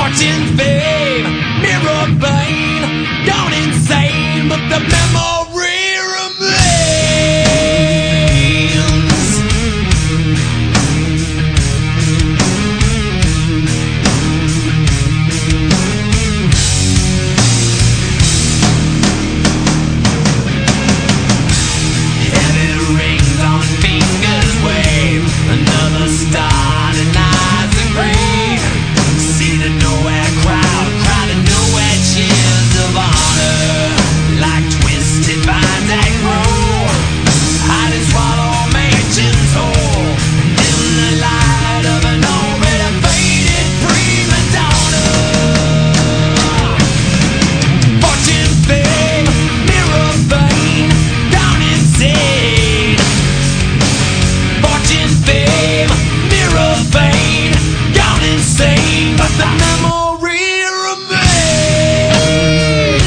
Fortune, fame, mirror, pain, gone insane, but the memory remains. Heavy rings on fingers wave, another star denies the grave. See the nowhere crowd, crowd of nowhere cheers of honor, like twisted vines that grow, hide and swallow mansions whole, in the light of an already faded prima donna. Fortune, fame, mirror, vein, gone insane. Fortune, fame, mirror, vein, gone insane, but the memory remains.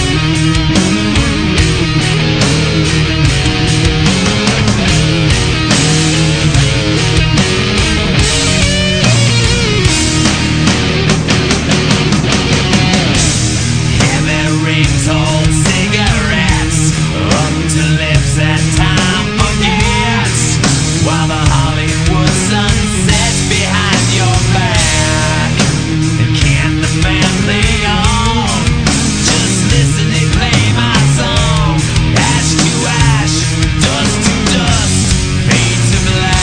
Heavy rings hold cigarettes up to lips that time forgets, while the Hollywood sun sets behind your back. And can the family on just listen, they play my song. Ash to ash, dust to dust, fade to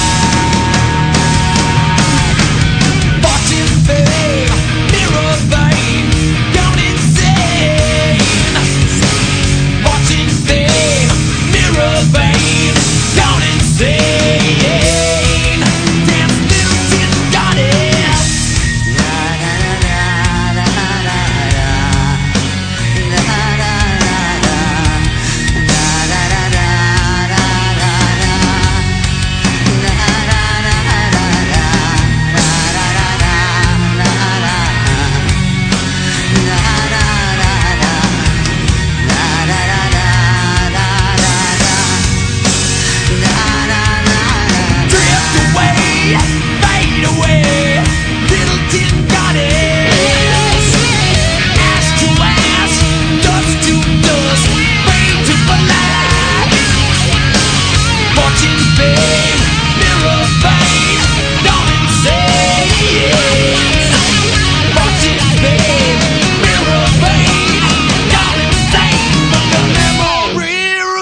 black. Fortune, fame, mirror, vein, gone insane. Fortune, fame, mirror, vein, gone insane. Damn, still didn't got it. Drift away, fade away, little didn't got it. Ash to ash, dust to dust, fade to black. Fortune, fame, mirror, vein, gone insane. Fortune, fame, mirror, vein, gone insane, but the memory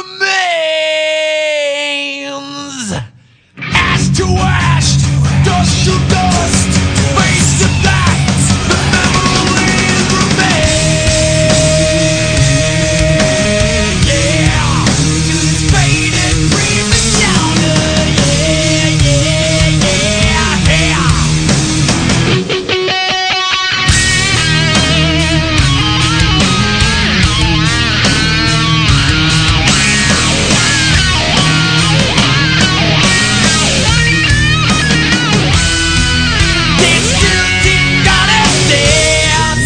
remains. Ash to ash, dust to dust, face to black, the memories remain. Yeah, it's faded, prima donna. Yeah, yeah, yeah, yeah. They still didn't got it dance.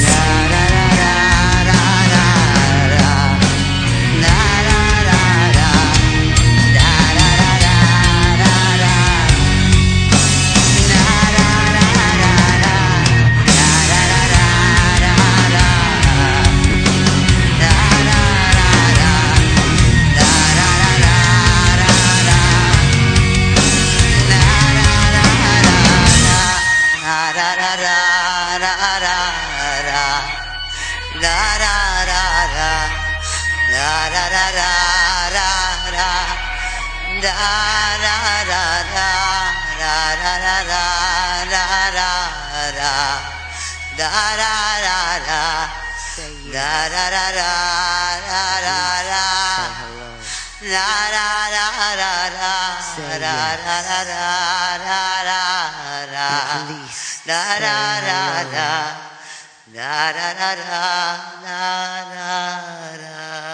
Da da da da da da da da.